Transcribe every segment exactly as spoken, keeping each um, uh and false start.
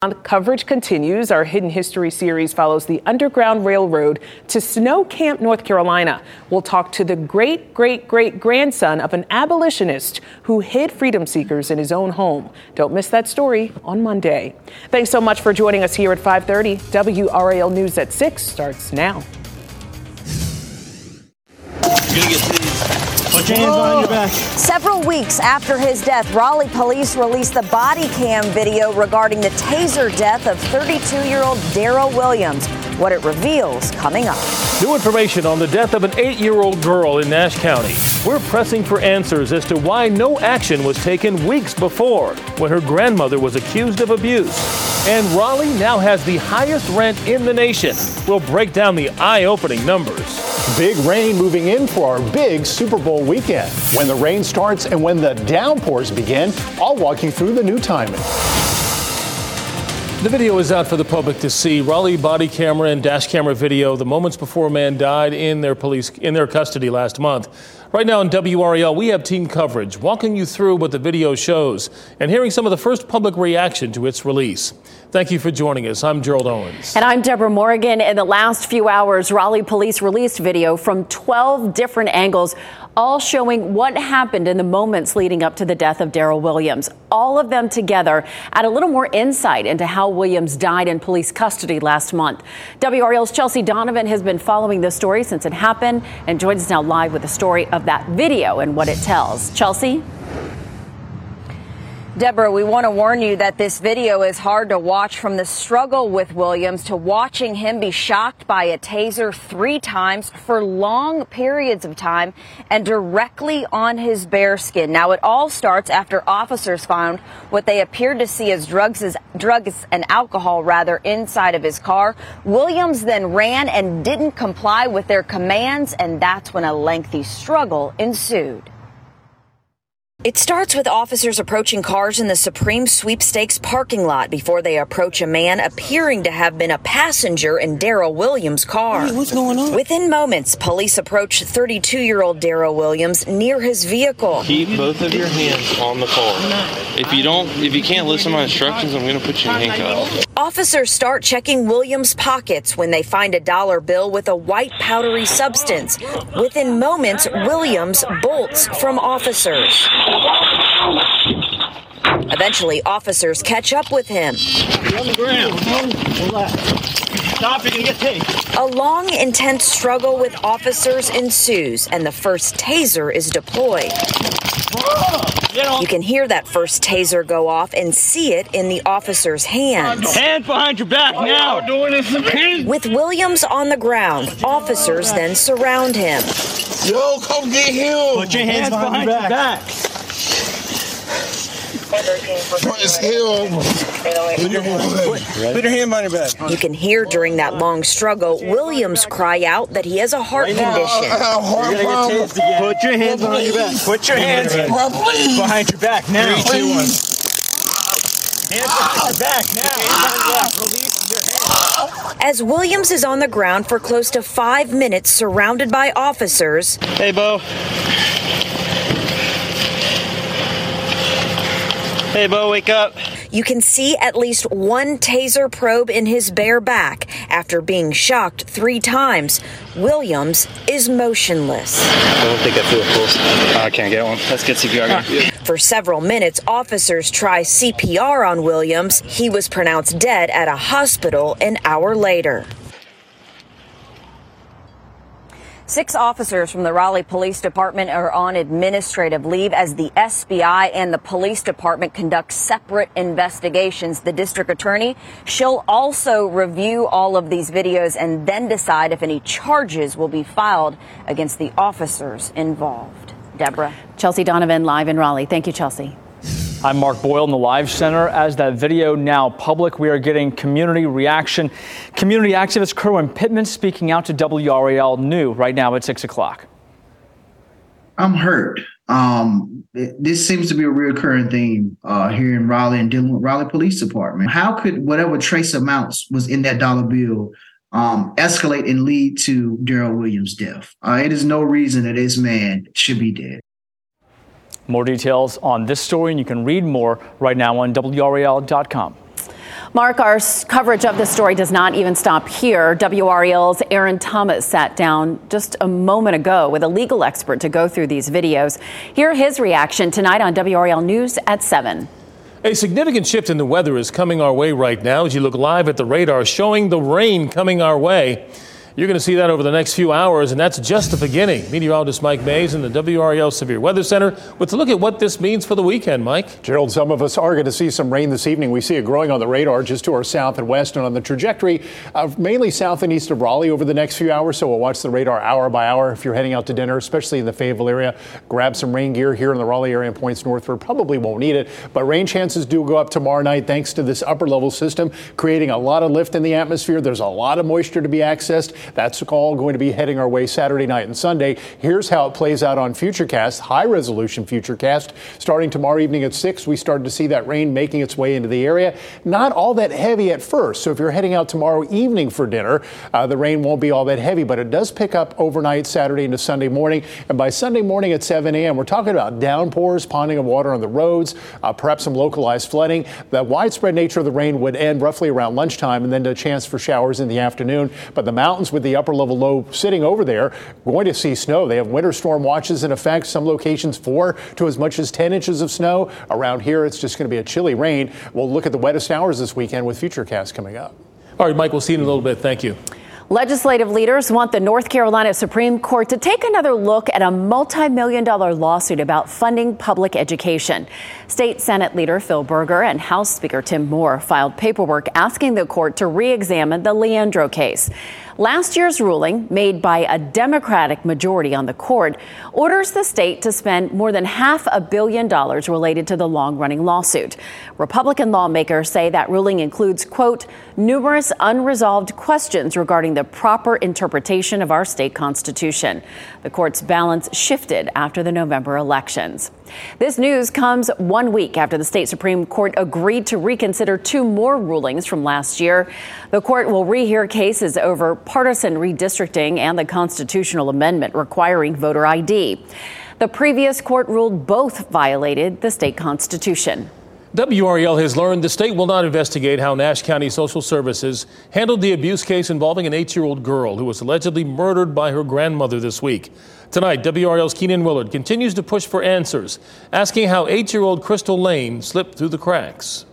Coverage continues. Our Hidden History series follows the Underground Railroad to Snow Camp, North Carolina. We'll talk to the great, great, great grandson of an abolitionist who hid freedom seekers in his own home. Don't miss that story on Monday. Thanks so much for joining us here at five thirty. W R A L News at six starts now. You're gonna get these. Put your hands behind your back. Several weeks after his death, Raleigh police released the body cam video regarding the taser death of thirty-two-year-old Daryl Williams. What it reveals coming up. New information on the death of an eight-year-old girl in Nash County. We're pressing for answers as to why no action was taken weeks before when her grandmother was accused of abuse. And Raleigh now has the highest rent in the nation. We'll break down the eye-opening numbers. Big rain moving in for our big Super Bowl weekend. When the rain starts and when the downpours begin, I'll walk you through the new timing. The video is out for the public to see. Raleigh body camera and dash camera video the moments before a man died in their police in their custody last month. Right now on W R A L, we have team coverage walking you through what the video shows and hearing some of the first public reaction to its release. Thank you for joining us. I'm Gerald Owens. And I'm Deborah Morgan. In the last few hours, Raleigh police released video from twelve different angles, all showing what happened in the moments leading up to the death of Daryl Williams. All of them together add a little more insight into how Williams died in police custody last month. W R A L's Chelsea Donovan has been following this story since it happened and joins us now live with the story of that video and what it tells. Chelsea? Deborah, we want to warn you that this video is hard to watch, from the struggle with Williams to watching him be shocked by a taser three times for long periods of time and directly on his bare skin. Now, it all starts after officers found what they appeared to see as drugs, as drugs and alcohol, rather, inside of his car. Williams then ran and didn't comply with their commands, and that's when a lengthy struggle ensued. It starts with officers approaching cars in the Supreme Sweepstakes parking lot before they approach a man appearing to have been a passenger in Daryl Williams' car. Hey, what's going on? Within moments, police approach thirty-two-year-old Daryl Williams near his vehicle. Keep both of your hands on the car. If you don't, if you can't listen to my instructions, I'm going to put you in handcuffs. Officers start checking Williams' pockets when they find a dollar bill with a white powdery substance. Within moments, Williams bolts from officers. Eventually, officers catch up with him. On the ground. Stop, you're gonna get tased. A long, intense struggle with officers ensues, and the first taser is deployed. You can hear that first taser go off and see it in the officer's hands. Hands behind your back now. With Williams on the ground, officers then surround him. Yo, come get him. Put your hands behind your back. What is hell? Put your hand behind your back. You can hear during that long struggle Williams cry out that he has a heart condition. Put your hands behind your back. Put your hands behind your back now. Three, two, one. Hands behind your back now. Hands behind your back. Release your hands. As Williams is on the ground for close to five minutes surrounded by officers. Hey, Bo. Hey, Bo, wake up. You can see at least one taser probe in his bare back. After being shocked three times, Williams is motionless. I don't think I feel a pulse. I can't get one. Let's get C P R going. For several minutes, officers try C P R on Williams. He was pronounced dead at a hospital an hour later. Six officers from the Raleigh Police Department are on administrative leave as the S B I and the police department conduct separate investigations. The district attorney, she'll also review all of these videos and then decide if any charges will be filed against the officers involved. Deborah. Chelsea Donovan live in Raleigh. Thank you, Chelsea. I'm Mark Boyle in the Live Center. As that video now public, we are getting community reaction. Community activist Kerwin Pittman speaking out to W R A L New right now at six o'clock. I'm hurt. Um, it, this seems to be a recurring theme uh, here in Raleigh and dealing with Raleigh Police Department. How could whatever trace amounts was in that dollar bill um, escalate and lead to Daryl Williams' death? Uh, it is no reason that this man should be dead. More details on this story, and you can read more right now on W R A L dot com. Mark, our coverage of this story does not even stop here. W R E L's Aaron Thomas sat down just a moment ago with a legal expert to go through these videos. Hear his reaction tonight on W R E L News at seven. A significant shift in the weather is coming our way right now as you look live at the radar showing the rain coming our way. You're going to see that over the next few hours, and that's just the beginning. Meteorologist Mike Mays in the W R E L Severe Weather Center with a look at what this means for the weekend, Mike. Gerald, some of us are going to see some rain this evening. We see it growing on the radar just to our south and west and on the trajectory of mainly south and east of Raleigh over the next few hours. So we'll watch the radar hour by hour. If you're heading out to dinner, especially in the Fayetteville area, grab some rain gear here in the Raleigh area and points northward. Probably won't need it, but rain chances do go up tomorrow night thanks to this upper level system creating a lot of lift in the atmosphere. There's a lot of moisture to be accessed. That's all going to be heading our way Saturday night and Sunday. Here's how it plays out on Futurecast, high resolution Futurecast. Starting tomorrow evening at six, we started to see that rain making its way into the area. Not all that heavy at first. So if you're heading out tomorrow evening for dinner, uh, the rain won't be all that heavy, but it does pick up overnight Saturday into Sunday morning. And by Sunday morning at seven a.m., we're talking about downpours, ponding of water on the roads, uh, perhaps some localized flooding. The widespread nature of the rain would end roughly around lunchtime and then a chance for showers in the afternoon. But the mountains with the upper level low sitting over there, going to see snow. They have winter storm watches in effect. Some locations four to as much as ten inches of snow. Around here, it's just going to be a chilly rain. We'll look at the wettest hours this weekend with Futurecast coming up. All right, Mike, we'll see you in a little bit. Thank you. Legislative leaders want the North Carolina Supreme Court to take another look at a multi-million dollar lawsuit about funding public education. State Senate leader Phil Berger and House Speaker Tim Moore filed paperwork asking the court to re-examine the Leandro case. Last year's ruling, made by a Democratic majority on the court, orders the state to spend more than half a billion dollars related to the long-running lawsuit. Republican lawmakers say that ruling includes, quote, numerous unresolved questions regarding the proper interpretation of our state constitution. The court's balance shifted after the November elections. This news comes one week after the state Supreme Court agreed to reconsider two more rulings from last year. The court will rehear cases over partisan redistricting and the constitutional amendment requiring voter I D. The previous court ruled both violated the state constitution. W R E L has learned the state will not investigate how Nash County Social Services handled the abuse case involving an eight-year-old girl who was allegedly murdered by her grandmother this week. Tonight, W R E L's Keenan Willard continues to push for answers, asking how eight-year-old Crystal Lane slipped through the cracks.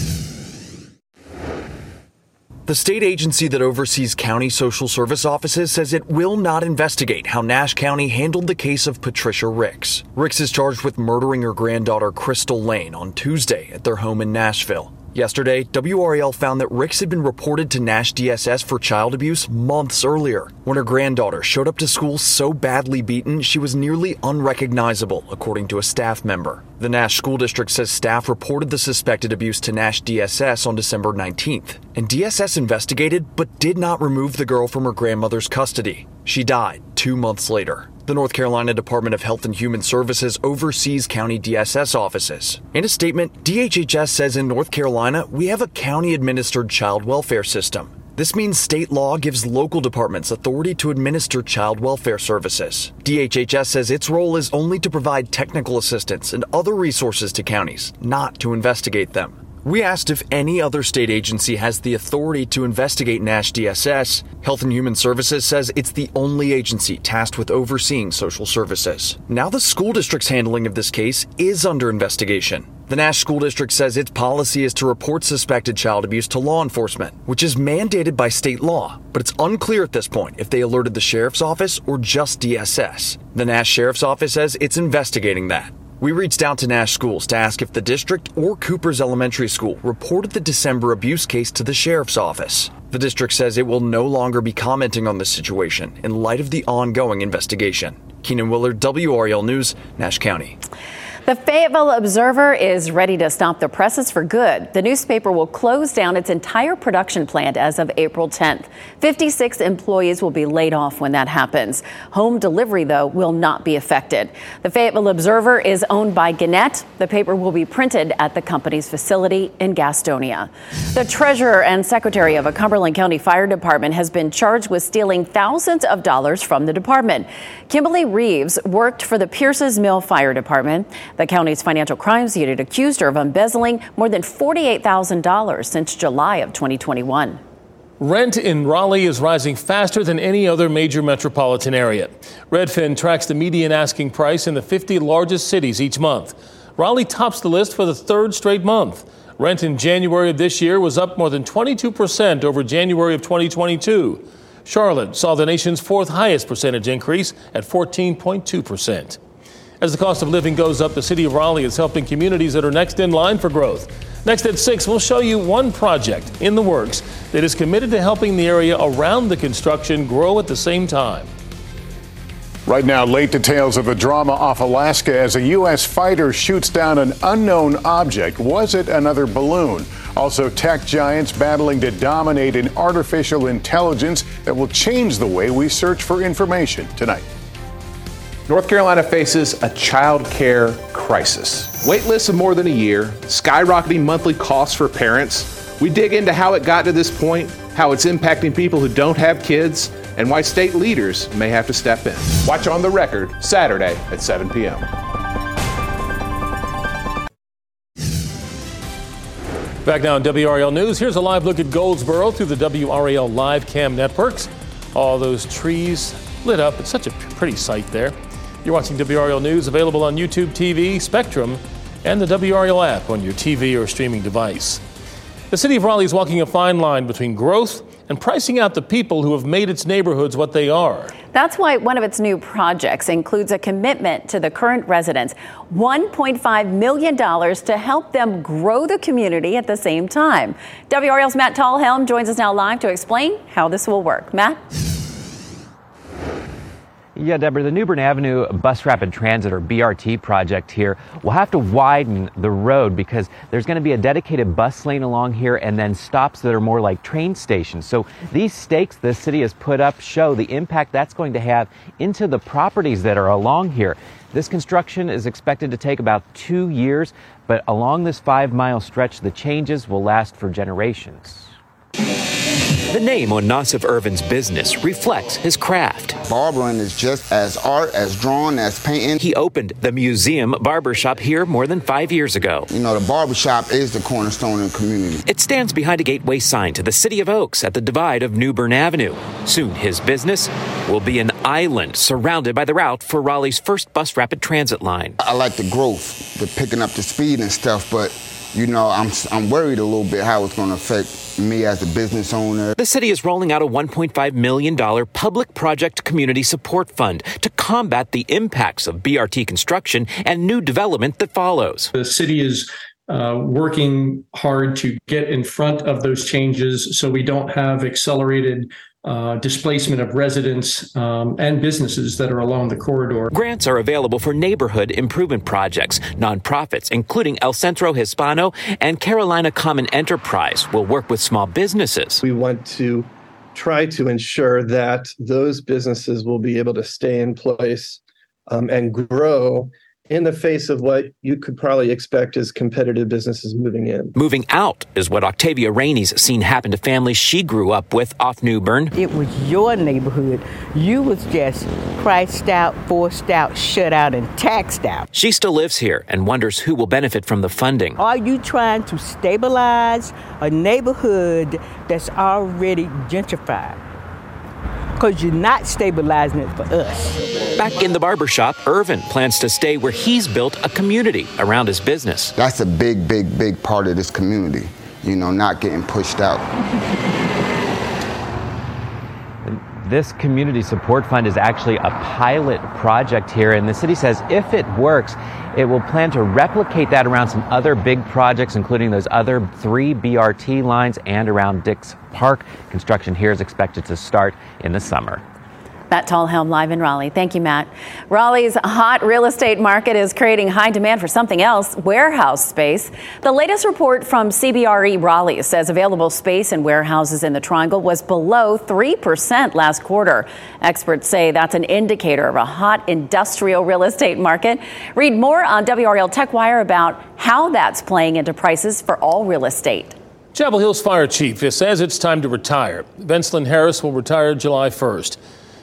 The state agency that oversees county social service offices says it will not investigate how Nash County handled the case of Patricia Ricks. Ricks is charged with murdering her granddaughter Crystal Lane on Tuesday at their home in Nashville. Yesterday, W R E L found that Ricks had been reported to Nash D S S for child abuse months earlier, when her granddaughter showed up to school so badly beaten she was nearly unrecognizable, according to a staff member. The Nash School District says staff reported the suspected abuse to Nash D S S on December nineteenth, and D S S investigated but did not remove the girl from her grandmother's custody. She died two months later. The North Carolina Department of Health and Human Services oversees county D S S offices. In a statement, D H H S says in North Carolina, we have a county-administered child welfare system. This means state law gives local departments authority to administer child welfare services. D H H S says its role is only to provide technical assistance and other resources to counties, not to investigate them. We asked if any other state agency has the authority to investigate Nash D S S. Health and Human Services says it's the only agency tasked with overseeing social services. Now the school district's handling of this case is under investigation. The Nash School District says its policy is to report suspected child abuse to law enforcement, which is mandated by state law. But it's unclear at this point if they alerted the sheriff's office or just D S S. The Nash Sheriff's Office says it's investigating that. We reached out to Nash Schools to ask if the district or Cooper's Elementary School reported the December abuse case to the sheriff's office. The district says it will no longer be commenting on this situation in light of the ongoing investigation. Keenan Willard, W R E L News, Nash County. The Fayetteville Observer is ready to stop the presses for good. The newspaper will close down its entire production plant as of April tenth. fifty-six employees will be laid off when that happens. Home delivery, though, will not be affected. The Fayetteville Observer is owned by Gannett. The paper will be printed at the company's facility in Gastonia. The treasurer and secretary of a Cumberland County Fire Department has been charged with stealing thousands of dollars from the department. Kimberly Reeves worked for the Pierce's Mill Fire Department. The county's financial crimes unit accused her of embezzling more than forty-eight thousand dollars since July of twenty twenty-one. Rent in Raleigh is rising faster than any other major metropolitan area. Redfin tracks the median asking price in the fifty largest cities each month. Raleigh tops the list for the third straight month. Rent in January of this year was up more than twenty-two percent over January of twenty twenty-two. Charlotte saw the nation's fourth highest percentage increase at fourteen point two percent. As the cost of living goes up, the city of Raleigh is helping communities that are next in line for growth. Next at six, we'll show you one project in the works that is committed to helping the area around the construction grow at the same time. Right now, late details of a drama off Alaska as a U S fighter shoots down an unknown object. Was it another balloon? Also, tech giants battling to dominate an artificial intelligence that will change the way we search for information tonight. North Carolina faces a child care crisis. Wait lists of more than a year, skyrocketing monthly costs for parents. We dig into how it got to this point, how it's impacting people who don't have kids, and why state leaders may have to step in. Watch On the Record Saturday at seven p.m. Back now on W R A L News, here's a live look at Goldsboro through the W R A L live cam networks. All those trees lit up. It's such a pretty sight there. You're watching W R A L News, available on YouTube T V, Spectrum, and the W R A L app on your T V or streaming device. The city of Raleigh is walking a fine line between growth and pricing out the people who have made its neighborhoods what they are. That's why one of its new projects includes a commitment to the current residents, one point five million dollars to help them grow the community at the same time. W R A L's Matt Tallhelm joins us now live to explain how this will work. Matt? Yeah, Deborah, the New Bern Avenue Bus Rapid Transit, or B R T project here, will have to widen the road because there's going to be a dedicated bus lane along here and then stops that are more like train stations. So these stakes the city has put up show the impact that's going to have into the properties that are along here. This construction is expected to take about two years, but along this five-mile stretch, the changes will last for generations. The name on Nassif Irvin's business reflects his craft. Barbering is just as art, as drawing, as painting. He opened the Museum Barbershop here more than five years ago. You know, the barbershop is the cornerstone of the community. It stands behind a gateway sign to the City of Oaks at the divide of New Bern Avenue. Soon his business will be an island surrounded by the route for Raleigh's first bus rapid transit line. I like the growth, the picking up the speed and stuff, but you know, I'm I'm worried a little bit how it's going to affect me as a business owner. The city is rolling out a one point five million dollars public project community support fund to combat the impacts of B R T construction and new development that follows. The city is uh, working hard to get in front of those changes so we don't have accelerated Uh, displacement of residents um, and businesses that are along the corridor. Grants are available for neighborhood improvement projects. Nonprofits, including El Centro Hispano and Carolina Common Enterprise, will work with small businesses. We want to try to ensure that those businesses will be able to stay in place um, and grow in the face of what you could probably expect as competitive businesses moving in. Moving out is what Octavia Rainey's seen happen to families she grew up with off New Bern. It was your neighborhood. You was just priced out, forced out, shut out, and taxed out. She still lives here and wonders who will benefit from the funding. Are you trying to stabilize a neighborhood that's already gentrified? Because you're not stabilizing it for us. Back in the barbershop, Irvin plans to stay where he's built a community around his business. That's a big, big, big part of this community, you know, not getting pushed out. This community support fund is actually a pilot project here, and the city says if it works, it will plan to replicate that around some other big projects, including those other three B R T lines and around Dix Park. Construction here is expected to start in the summer. Matt Tallhelm live in Raleigh. Thank you, Matt. Raleigh's hot real estate market is creating high demand for something else, warehouse space. The latest report from C B R E Raleigh says available space in warehouses in the Triangle was below three percent last quarter. Experts say that's an indicator of a hot industrial real estate market. Read more on W R A L TechWire about how that's playing into prices for all real estate. Chapel Hill's fire chief says it's time to retire. Vince Lynn Harris will retire July first.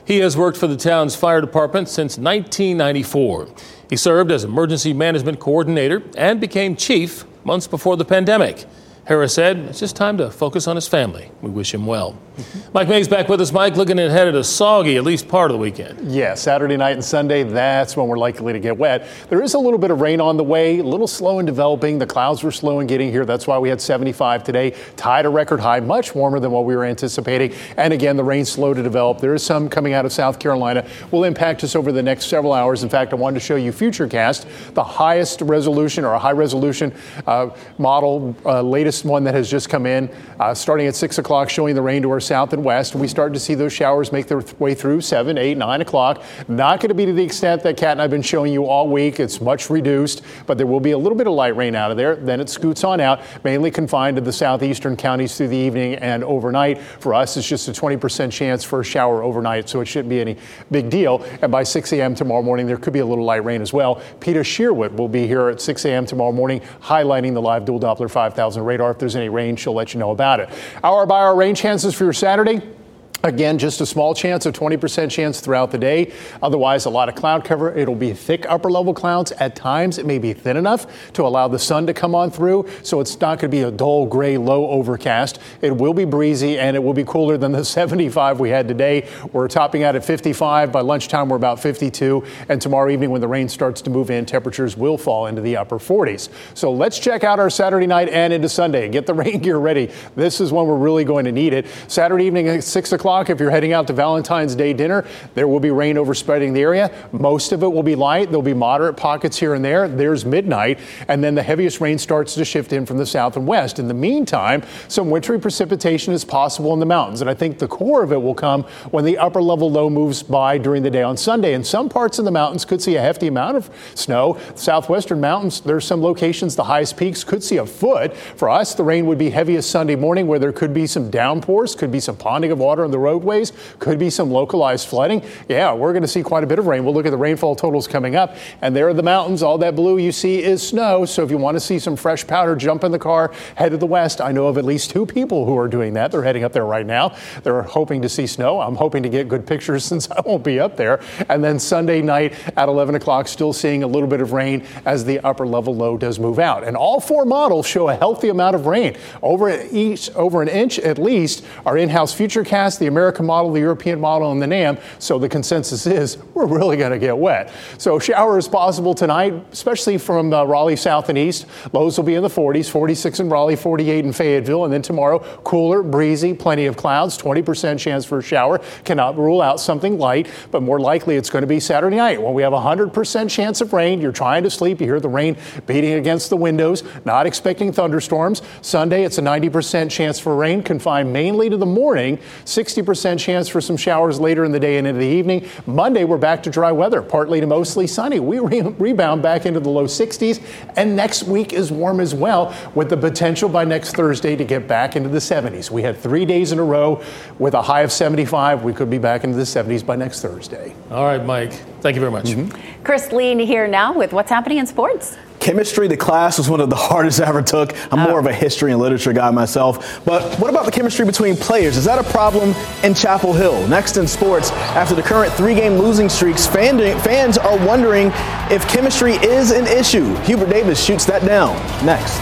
He has worked for the town's fire department since nineteen ninety-four. He served as emergency management coordinator and became chief months before the pandemic. Harris said it's just time to focus on his family. We wish him well. Mm-hmm. Mike May's back with us. Mike, looking ahead at a soggy, at least part of the weekend. Yeah, Saturday night and Sunday, that's when we're likely to get wet. There is a little bit of rain on the way, a little slow in developing. The clouds were slow in getting here. That's why we had seventy-five today. Tied a record high, much warmer than what we were anticipating. And again, the rain's slow to develop. There is some coming out of South Carolina. Will impact us over the next several hours. In fact, I wanted to show you Futurecast, the highest resolution or a high resolution uh, model, uh, latest one that has just come in, uh, starting at six o'clock, showing the rain to our south and west. We start to see those showers make their way through seven, eight, nine o'clock. Not going to be to the extent that Kat and I've been showing you all week. It's much reduced, but there will be a little bit of light rain out of there. Then it scoots on out, mainly confined to the southeastern counties through the evening and overnight. For us, it's just a twenty percent chance for a shower overnight, so it shouldn't be any big deal. And by six a.m. tomorrow morning, there could be a little light rain as well. Peter Shearwood will be here at six a.m. tomorrow morning, highlighting the live dual Doppler five thousand radar. If there's any rain, she'll let you know about it. Hour by hour rain chances for your Saturday. Again, just a small chance, a twenty percent chance throughout the day. Otherwise, a lot of cloud cover. It'll be thick upper level clouds. At times, it may be thin enough to allow the sun to come on through. So it's not going to be a dull gray, low overcast. It will be breezy and it will be cooler than the seventy-five we had today. We're topping out at fifty-five. By lunchtime, we're about fifty-two. And tomorrow evening, when the rain starts to move in, temperatures will fall into the upper forties. So let's check out our Saturday night and into Sunday. Get the rain gear ready. This is when we're really going to need it. Saturday evening at six o'clock. If you're heading out to Valentine's Day dinner, there will be rain overspreading the area. Most of it will be light. There'll be moderate pockets here and there. There's midnight. And then the heaviest rain starts to shift in from the south and west. In the meantime, some wintry precipitation is possible in the mountains. And I think the core of it will come when the upper level low moves by during the day on Sunday. And some parts of the mountains could see a hefty amount of snow. Southwestern mountains, there's some locations, the highest peaks could see a foot. For us, the rain would be heaviest Sunday morning, where there could be some downpours, could be some ponding of water on the roadways. Could be some localized flooding. Yeah, we're going to see quite a bit of rain. We'll look at the rainfall totals coming up. And there are the mountains. All that blue you see is snow. So if you want to see some fresh powder, jump in the car, head to the west. I know of at least two people who are doing that. They're heading up there right now. They're hoping to see snow. I'm hoping to get good pictures since I won't be up there. And then Sunday night at eleven o'clock, still seeing a little bit of rain as the upper level low does move out. And all four models show a healthy amount of rain. Over each, over an inch at least. Our in-house Futurecast, the American model, the European model, and the NAM. So the consensus is we're really going to get wet. So showers possible tonight, especially from uh, Raleigh south and east. Lows will be in the forties, forty-six in Raleigh, forty-eight in Fayetteville. And then tomorrow, cooler, breezy, plenty of clouds, twenty percent chance for a shower. Cannot rule out something light, but more likely it's going to be Saturday night when we have a one hundred percent chance of rain. You're trying to sleep. You hear the rain beating against the windows. Not expecting thunderstorms. Sunday, it's a ninety percent chance for rain, confined mainly to the morning. sixty percent chance for some showers later in the day and into the evening. Monday, we're back to dry weather, partly to mostly sunny. We re- rebound back into the low sixties, and next week is warm as well, with the potential by next Thursday to get back into the seventies. We had three days in a row with a high of seventy-five. We could be back into the seventies by next Thursday. All right, Mike. Thank you very much. Mm-hmm. Chris Lean here now with what's happening in sports. Chemistry, the class was one of the hardest I ever took. I'm oh. more of a history and literature guy myself. But what about the chemistry between players? Is that a problem in Chapel Hill? Next in sports, after the current three-game losing streaks, fan, fans are wondering if chemistry is an issue. Hubert Davis shoots that down. Next.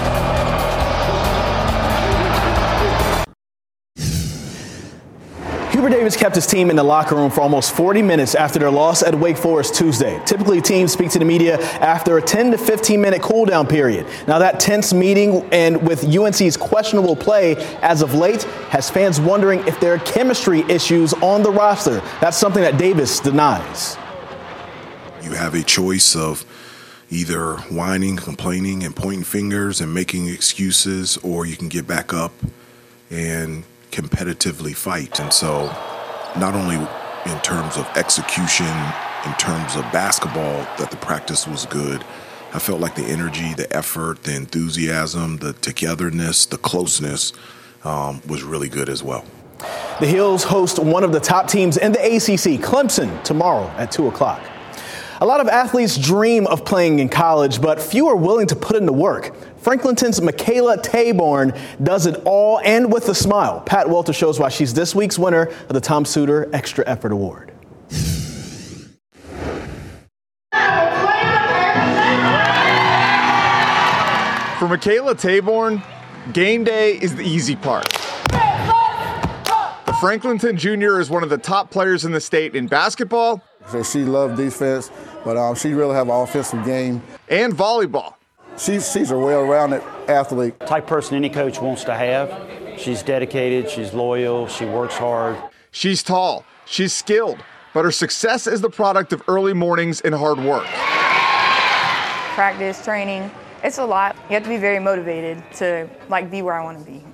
Hubert Davis kept his team in the locker room for almost forty minutes after their loss at Wake Forest Tuesday. Typically, teams speak to the media after a ten to fifteen minute cool down period. Now, that tense meeting and with U N C's questionable play as of late has fans wondering if there are chemistry issues on the roster. That's something that Davis denies. You have a choice of either whining, complaining, and pointing fingers and making excuses, or you can get back up and competitively fight. And so not only in terms of execution, in terms of basketball, that the practice was good, I felt like the energy, the effort, the enthusiasm, the togetherness, the closeness um, was really good as well. The Heels host one of the top teams in the A C C, Clemson, tomorrow at two o'clock. A lot of athletes dream of playing in college, but few are willing to put in the work. Franklinton's Michaela Taborn does it all and with a smile. Pat Welter shows why she's this week's winner of the Tom Suter Extra Effort Award. For Michaela Taborn, game day is the easy part. The Franklinton Junior is one of the top players in the state in basketball. So she loves defense, but um, she really have an offensive game. And volleyball. She's, she's a well-rounded athlete. Type person any coach wants to have. She's dedicated, she's loyal, she works hard. She's tall, she's skilled, but her success is the product of early mornings and hard work. Practice, training. It's a lot. You have to be very motivated to like be where I want to be.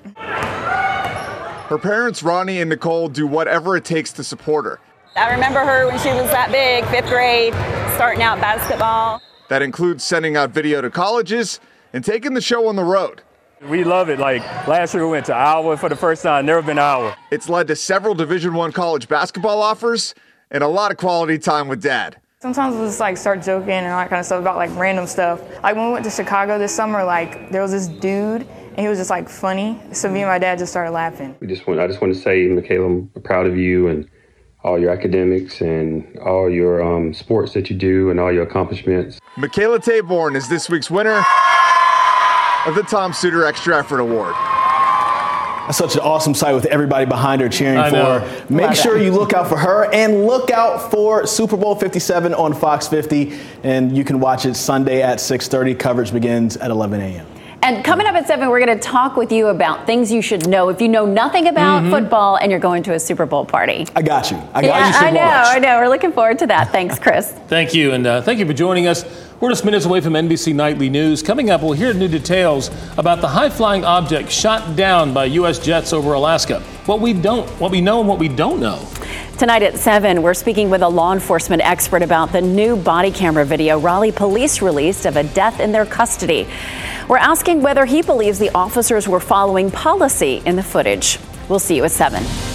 Her parents, Ronnie and Nicole, do whatever it takes to support her. I remember her when she was that big, fifth grade, starting out basketball. That includes sending out video to colleges and taking the show on the road. We love it. Like last year we went to Iowa for the first time, never been to Iowa. It's led to several Division I college basketball offers and a lot of quality time with Dad. Sometimes we'll just like start joking and all that kind of stuff about like random stuff. Like when we went to Chicago this summer, like there was this dude and he was just like funny. So me and my dad just started laughing. We just want, I just want to say, Michaela, I'm proud of you and all your academics and all your um, sports that you do and all your accomplishments. Michaela Taborn is this week's winner of the Tom Suter Extra Effort Award. That's such an awesome sight with everybody behind her cheering I for know. her. Make Love sure that. you look out for her and look out for Super Bowl fifty-seven on Fox fifty. And you can watch it Sunday at six thirty. Coverage begins at eleven a.m. And coming up at seven, we're going to talk with you about things you should know if you know nothing about Mm-hmm. football and you're going to a Super Bowl party. I got you. I got yeah, you some I know, watch. I know. We're looking forward to that. Thanks, Chris. Thank you, and uh, thank you for joining us. We're just minutes away from N B C Nightly News. Coming up, we'll hear new details about the high-flying object shot down by U S jets over Alaska. What we don't, what we know, and what we don't know. Tonight at seven, we're speaking with a law enforcement expert about the new body camera video Raleigh police released of a death in their custody. We're asking whether he believes the officers were following policy in the footage. We'll see you at seven.